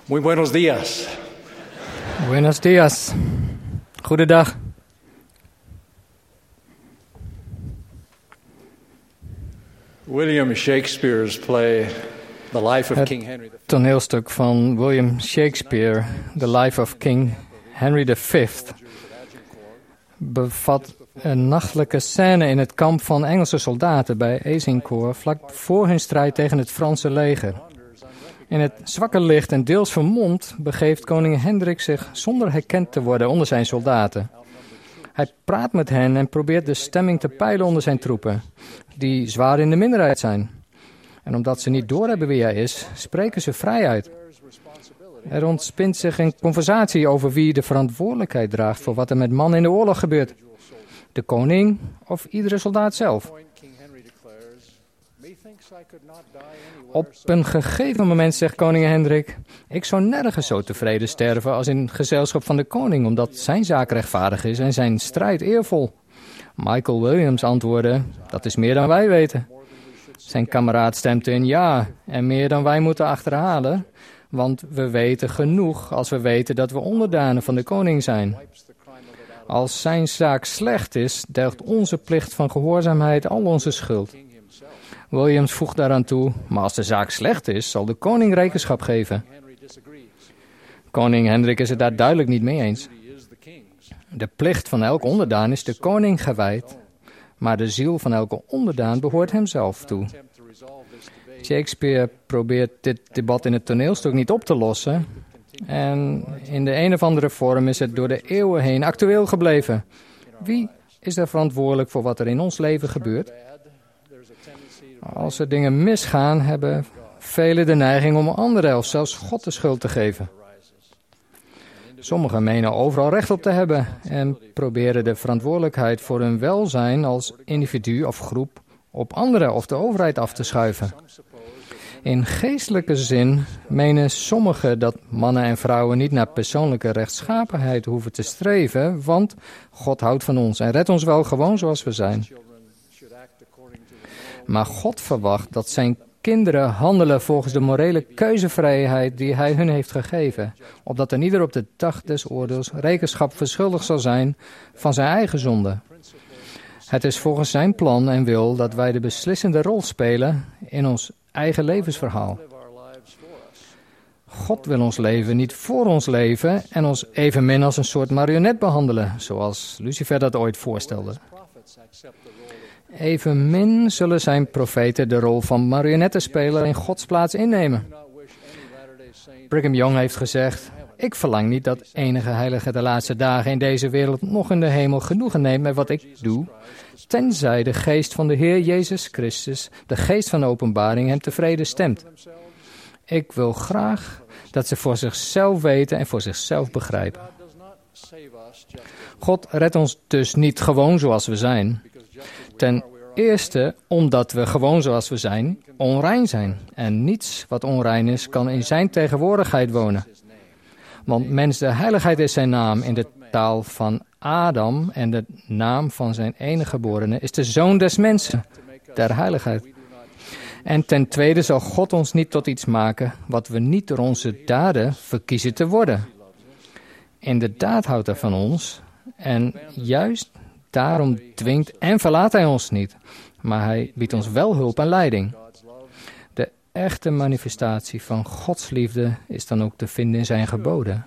Muy buenos días. Buenos días. Goedendag. William Shakespeare's play, The Life of King Henry V. Het toneelstuk van William Shakespeare, The Life of King Henry V, bevat een nachtelijke scène in het kamp van Engelse soldaten bij Azincourt, vlak voor hun strijd tegen het Franse leger. In het zwakke licht en deels vermomd begeeft koning Hendrik zich zonder herkend te worden onder zijn soldaten. Hij praat met hen en probeert de stemming te peilen onder zijn troepen, die zwaar in de minderheid zijn. En omdat ze niet doorhebben wie hij is, spreken ze vrij uit. Er ontspint zich een conversatie over wie de verantwoordelijkheid draagt voor wat er met mannen in de oorlog gebeurt. De koning of iedere soldaat zelf. Op een gegeven moment zegt koning Hendrik: ik zou nergens zo tevreden sterven als in gezelschap van de koning, omdat zijn zaak rechtvaardig is en zijn strijd eervol. Michael Williams antwoordde: dat is meer dan wij weten. Zijn kameraad stemt in: ja, en meer dan wij moeten achterhalen, want we weten genoeg als we weten dat we onderdanen van de koning zijn. Als zijn zaak slecht is, delgt onze plicht van gehoorzaamheid al onze schuld. Williams voegt daaraan toe: maar als de zaak slecht is, zal de koning rekenschap geven. Koning Hendrik is het daar duidelijk niet mee eens. De plicht van elk onderdaan is de koning gewijd, maar de ziel van elke onderdaan behoort hem zelf toe. Shakespeare probeert dit debat in het toneelstuk niet op te lossen, en in de een of andere vorm is het door de eeuwen heen actueel gebleven. Wie is er verantwoordelijk voor wat er in ons leven gebeurt? Als er dingen misgaan, hebben velen de neiging om anderen of zelfs God de schuld te geven. Sommigen menen overal recht op te hebben en proberen de verantwoordelijkheid voor hun welzijn als individu of groep op anderen of de overheid af te schuiven. In geestelijke zin menen sommigen dat mannen en vrouwen niet naar persoonlijke rechtschapenheid hoeven te streven, want God houdt van ons en redt ons wel gewoon zoals we zijn. Maar God verwacht dat zijn kinderen handelen volgens de morele keuzevrijheid die hij hun heeft gegeven, opdat er ieder op de dag des oordeels rekenschap verschuldigd zal zijn van zijn eigen zonde. Het is volgens zijn plan en wil dat wij de beslissende rol spelen in ons eigen levensverhaal. God wil ons leven niet voor ons leven en ons evenmin als een soort marionet behandelen, zoals Lucifer dat ooit voorstelde. Evenmin zullen zijn profeten de rol van marionettenspeler in Gods plaats innemen. Brigham Young heeft gezegd: ik verlang niet dat enige heilige de laatste dagen in deze wereld nog in de hemel genoegen neemt met wat ik doe, tenzij de geest van de Heer Jezus Christus, de geest van de openbaring, hem tevreden stemt. Ik wil graag dat ze voor zichzelf weten en voor zichzelf begrijpen. God redt ons dus niet gewoon zoals we zijn. Ten eerste omdat we gewoon zoals we zijn, onrein zijn. En niets wat onrein is, kan in zijn tegenwoordigheid wonen. Want mens de heiligheid is zijn naam in de taal van Adam en de naam van zijn enige geborene is de zoon des mensen, der heiligheid. En ten tweede zal God ons niet tot iets maken wat we niet door onze daden verkiezen te worden. Inderdaad houdt hij van ons en juist daarom dwingt en verlaat hij ons niet, maar hij biedt ons wel hulp en leiding. De echte manifestatie van Gods liefde is dan ook te vinden in zijn geboden.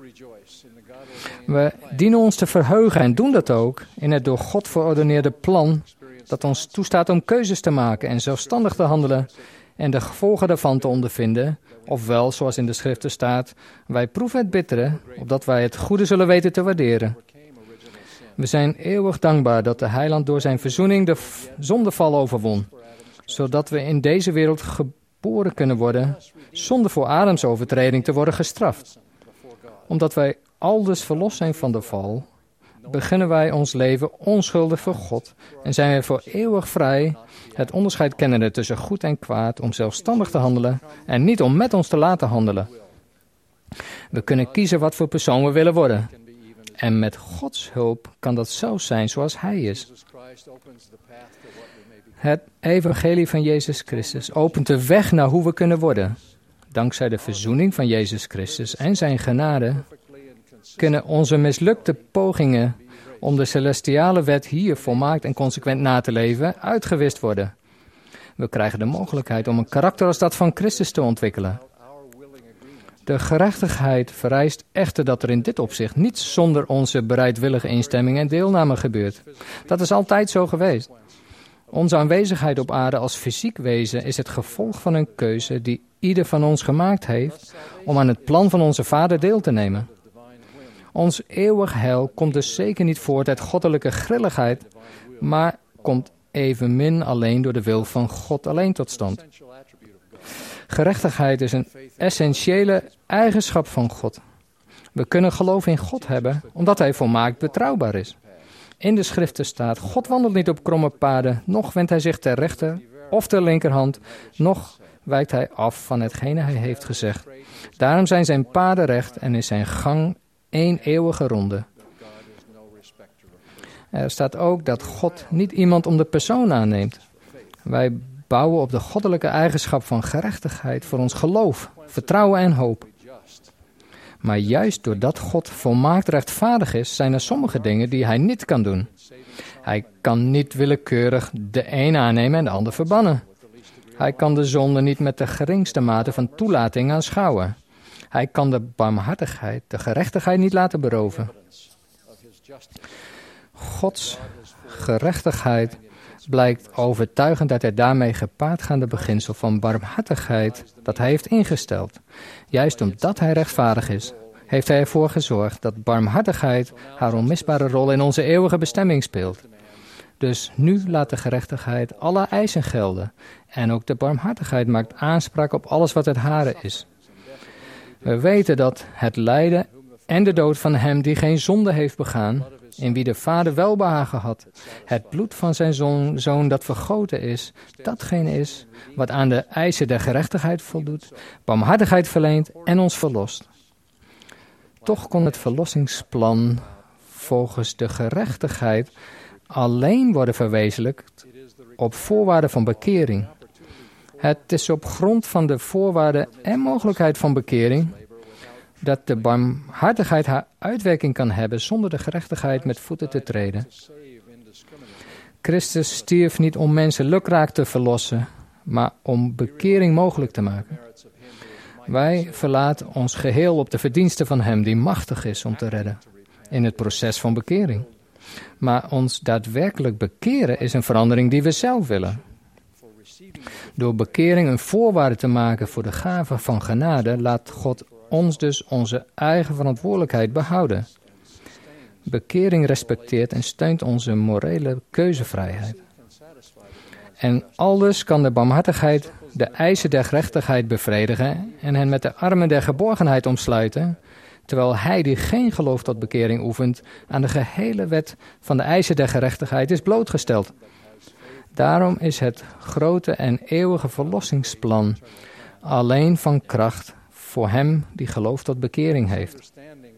We dienen ons te verheugen en doen dat ook in het door God verordeneerde plan dat ons toestaat om keuzes te maken en zelfstandig te handelen en de gevolgen daarvan te ondervinden, ofwel, zoals in de schriften staat, wij proeven het bittere, opdat wij het goede zullen weten te waarderen. We zijn eeuwig dankbaar dat de Heiland door zijn verzoening de zondeval overwon, zodat we in deze wereld geboren kunnen worden zonder voor Adams overtreding te worden gestraft. Omdat wij aldus verlost zijn van de val, beginnen wij ons leven onschuldig voor God en zijn wij voor eeuwig vrij, het onderscheid kennende tussen goed en kwaad, om zelfstandig te handelen en niet om met ons te laten handelen. We kunnen kiezen wat voor persoon we willen worden. En met Gods hulp kan dat zo zijn zoals Hij is. Het evangelie van Jezus Christus opent de weg naar hoe we kunnen worden. Dankzij de verzoening van Jezus Christus en zijn genade kunnen onze mislukte pogingen om de celestiale wet hier volmaakt en consequent na te leven uitgewist worden. We krijgen de mogelijkheid om een karakter als dat van Christus te ontwikkelen. De gerechtigheid vereist echter dat er in dit opzicht niets zonder onze bereidwillige instemming en deelname gebeurt. Dat is altijd zo geweest. Onze aanwezigheid op aarde als fysiek wezen is het gevolg van een keuze die ieder van ons gemaakt heeft om aan het plan van onze Vader deel te nemen. Ons eeuwig heil komt dus zeker niet voort uit goddelijke grilligheid, maar komt evenmin alleen door de wil van God alleen tot stand. Gerechtigheid is een essentiële eigenschap van God. We kunnen geloof in God hebben, omdat Hij volmaakt betrouwbaar is. In de schriften staat, God wandelt niet op kromme paden, noch wendt Hij zich ter rechter of ter linkerhand, noch wijkt Hij af van hetgene Hij heeft gezegd. Daarom zijn zijn paden recht en is zijn gang één eeuwige ronde. Er staat ook dat God niet iemand om de persoon aanneemt. Wij bouwen op de goddelijke eigenschap van gerechtigheid voor ons geloof, vertrouwen en hoop. Maar juist doordat God volmaakt rechtvaardig is, zijn er sommige dingen die Hij niet kan doen. Hij kan niet willekeurig de een aannemen en de ander verbannen. Hij kan de zonde niet met de geringste mate van toelating aanschouwen. Hij kan de barmhartigheid, de gerechtigheid niet laten beroven. Gods gerechtigheid blijkt overtuigend uit het daarmee gepaardgaande beginsel van barmhartigheid dat Hij heeft ingesteld. Juist omdat Hij rechtvaardig is, heeft Hij ervoor gezorgd dat barmhartigheid haar onmisbare rol in onze eeuwige bestemming speelt. Dus nu laat de gerechtigheid alle eisen gelden en ook de barmhartigheid maakt aanspraak op alles wat het hare is. We weten dat het lijden en de dood van hem die geen zonde heeft begaan, in wie de Vader welbehagen had, het bloed van zijn zoon dat vergoten is, datgene is wat aan de eisen der gerechtigheid voldoet, barmhartigheid verleent en ons verlost. Toch kon het verlossingsplan volgens de gerechtigheid alleen worden verwezenlijkt op voorwaarde van bekering. Het is op grond van de voorwaarden en mogelijkheid van bekering dat de barmhartigheid haar uitwerking kan hebben zonder de gerechtigheid met voeten te treden. Christus stierf niet om mensen lukraak te verlossen, maar om bekering mogelijk te maken. Wij verlaten ons geheel op de verdiensten van Hem die machtig is om te redden in het proces van bekering. Maar ons daadwerkelijk bekeren is een verandering die we zelf willen. Door bekering een voorwaarde te maken voor de gave van genade, laat God ons dus onze eigen verantwoordelijkheid behouden. Bekering respecteert en steunt onze morele keuzevrijheid. En aldus kan de barmhartigheid de eisen der gerechtigheid bevredigen en hen met de armen der geborgenheid omsluiten, terwijl hij die geen geloof tot bekering oefent aan de gehele wet van de eisen der gerechtigheid is blootgesteld. Daarom is het grote en eeuwige verlossingsplan alleen van kracht voor hem die geloof tot bekering heeft.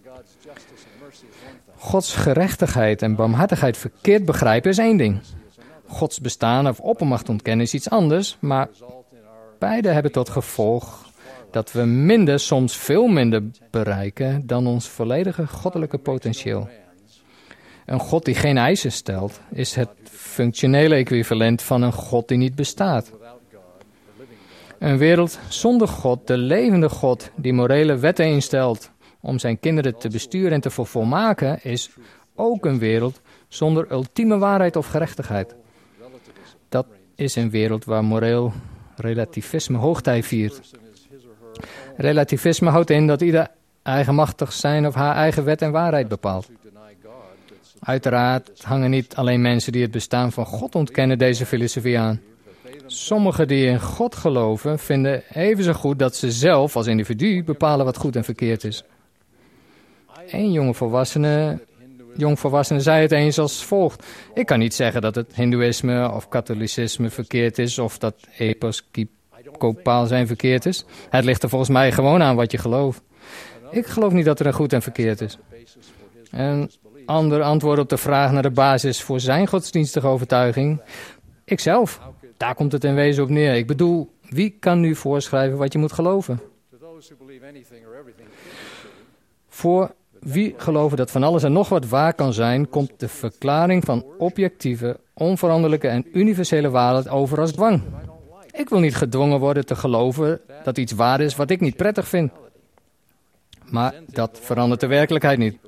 Gods gerechtigheid en barmhartigheid verkeerd begrijpen is één ding. Gods bestaan of oppermacht ontkennen is iets anders, maar beide hebben tot gevolg dat we minder, soms veel minder bereiken dan ons volledige goddelijke potentieel. Een God die geen eisen stelt, is het functionele equivalent van een God die niet bestaat. Een wereld zonder God, de levende God, die morele wetten instelt om zijn kinderen te besturen en te vervolmaken, is ook een wereld zonder ultieme waarheid of gerechtigheid. Dat is een wereld waar moreel relativisme hoogtij viert. Relativisme houdt in dat ieder eigenmachtig zijn of haar eigen wet en waarheid bepaalt. Uiteraard hangen niet alleen mensen die het bestaan van God ontkennen deze filosofie aan. Sommigen die in God geloven vinden even zo goed dat ze zelf als individu bepalen wat goed en verkeerd is. Een jongvolwassene zei het eens als volgt: ik kan niet zeggen dat het hindoeïsme of katholicisme verkeerd is of dat episcopaal zijn verkeerd is. Het ligt er volgens mij gewoon aan wat je gelooft. Ik geloof niet dat er een goed en verkeerd is. Een ander antwoord op de vraag naar de basis voor zijn godsdienstige overtuiging: ikzelf. Daar komt het in wezen op neer. Ik bedoel, wie kan nu voorschrijven wat je moet geloven? Voor wie geloven dat van alles en nog wat waar kan zijn, komt de verklaring van objectieve, onveranderlijke en universele waarheid over als dwang. Ik wil niet gedwongen worden te geloven dat iets waar is wat ik niet prettig vind. Maar dat verandert de werkelijkheid niet.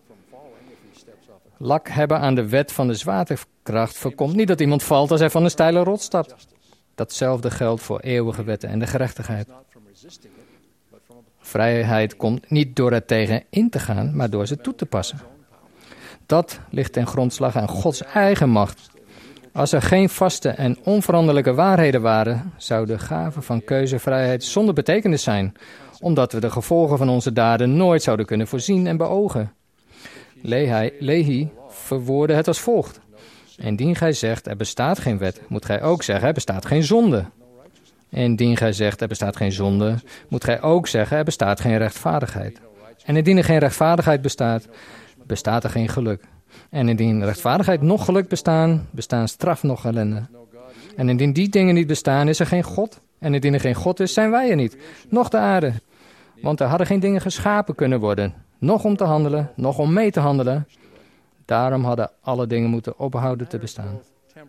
Lak hebben aan de wet van de zwaartekracht voorkomt niet dat iemand valt als hij van een steile rots stapt. Datzelfde geldt voor eeuwige wetten en de gerechtigheid. Vrijheid komt niet door er tegen in te gaan, maar door ze toe te passen. Dat ligt ten grondslag aan Gods eigen macht. Als er geen vaste en onveranderlijke waarheden waren, zou de gave van keuzevrijheid zonder betekenis zijn, omdat we de gevolgen van onze daden nooit zouden kunnen voorzien en beogen. Lehi verwoordde het als volgt. Indien gij zegt, er bestaat geen wet, moet gij ook zeggen, er bestaat geen zonde. Indien gij zegt, er bestaat geen zonde, moet gij ook zeggen, er bestaat geen rechtvaardigheid. En indien er geen rechtvaardigheid bestaat, bestaat er geen geluk. En indien rechtvaardigheid noch geluk bestaan, bestaan straf noch ellende. En indien die dingen niet bestaan, is er geen God. En indien er geen God is, zijn wij er niet, noch de aarde. Want er hadden geen dingen geschapen kunnen worden, noch om te handelen, noch om mee te handelen. Daarom hadden alle dingen moeten ophouden te bestaan.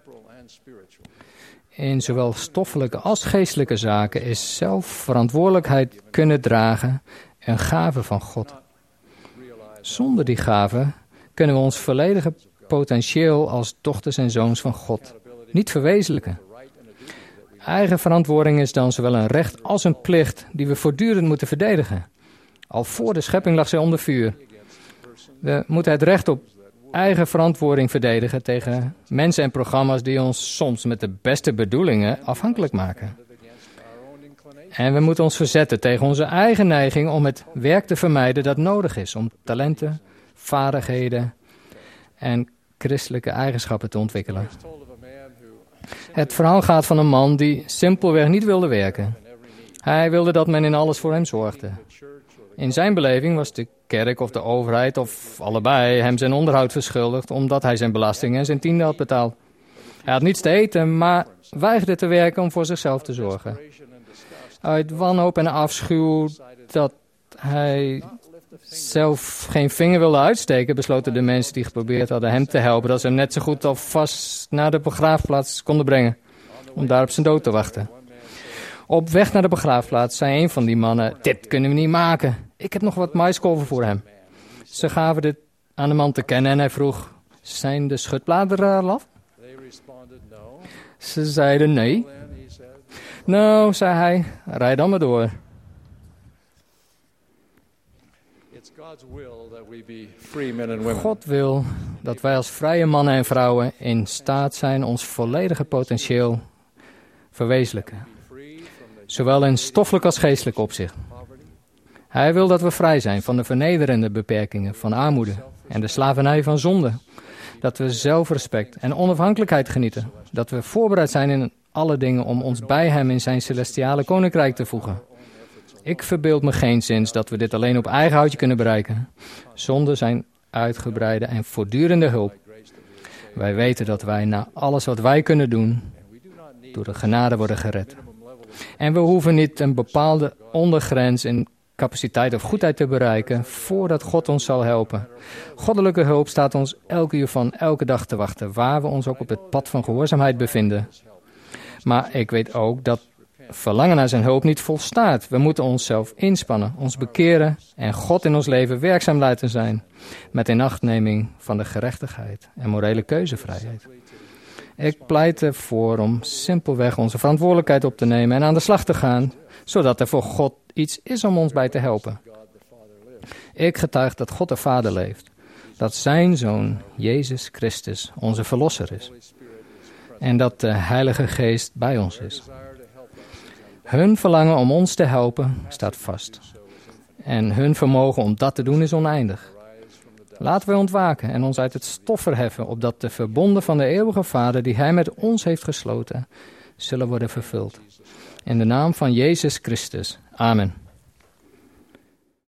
In zowel stoffelijke als geestelijke zaken is zelfverantwoordelijkheid kunnen dragen een gave van God. Zonder die gave kunnen we ons volledige potentieel als dochters en zoons van God niet verwezenlijken. Eigen verantwoording is dan zowel een recht als een plicht die we voortdurend moeten verdedigen. Al voor de schepping lag zij onder vuur. We moeten het recht op eigen verantwoording verdedigen tegen mensen en programma's die ons soms met de beste bedoelingen afhankelijk maken. En we moeten ons verzetten tegen onze eigen neiging om het werk te vermijden dat nodig is om talenten, vaardigheden en christelijke eigenschappen te ontwikkelen. Het verhaal gaat van een man die simpelweg niet wilde werken. Hij wilde dat men in alles voor hem zorgde. In zijn beleving was de kerk of de overheid of allebei hem zijn onderhoud verschuldigd omdat hij zijn belastingen en zijn tiende had betaald. Hij had niets te eten, maar weigerde te werken om voor zichzelf te zorgen. Uit wanhoop en afschuw dat hij zelf geen vinger wilde uitsteken, besloten de mensen die geprobeerd hadden hem te helpen dat ze hem net zo goed alvast naar de begraafplaats konden brengen, om daar op zijn dood te wachten. Op weg naar de begraafplaats zei een van die mannen, dit kunnen we niet maken. Ik heb nog wat maiskolven voor hem. Ze gaven dit aan de man te kennen en hij vroeg, zijn de schutbladeren al af? Ze zeiden nee. Nou, zei hij, rijd dan maar door. God wil dat wij als vrije mannen en vrouwen in staat zijn ons volledige potentieel verwezenlijken. Zowel in stoffelijk als geestelijk opzicht. Hij wil dat we vrij zijn van de vernederende beperkingen van armoede en de slavernij van zonde. Dat we zelfrespect en onafhankelijkheid genieten. Dat we voorbereid zijn in alle dingen om ons bij hem in zijn celestiale koninkrijk te voegen. Ik verbeeld me geenszins dat we dit alleen op eigen houtje kunnen bereiken, zonder zijn uitgebreide en voortdurende hulp. Wij weten dat wij na alles wat wij kunnen doen, door de genade worden gered. En we hoeven niet een bepaalde ondergrens in capaciteit of goedheid te bereiken voordat God ons zal helpen. Goddelijke hulp staat ons elke uur van elke dag te wachten, waar we ons ook op het pad van gehoorzaamheid bevinden. Maar ik weet ook dat verlangen naar zijn hulp niet volstaat. We moeten onszelf inspannen, ons bekeren en God in ons leven werkzaam laten zijn, met inachtneming van de gerechtigheid en morele keuzevrijheid. Ik pleit ervoor om simpelweg onze verantwoordelijkheid op te nemen en aan de slag te gaan, zodat er voor God iets is om ons bij te helpen. Ik getuig dat God de Vader leeft, dat zijn Zoon, Jezus Christus, onze Verlosser is, en dat de Heilige Geest bij ons is. Hun verlangen om ons te helpen staat vast, en hun vermogen om dat te doen is oneindig. Laten we ontwaken en ons uit het stof verheffen, opdat de verbonden van de eeuwige Vader, die Hij met ons heeft gesloten, zullen worden vervuld. In de naam van Jezus Christus. Amen.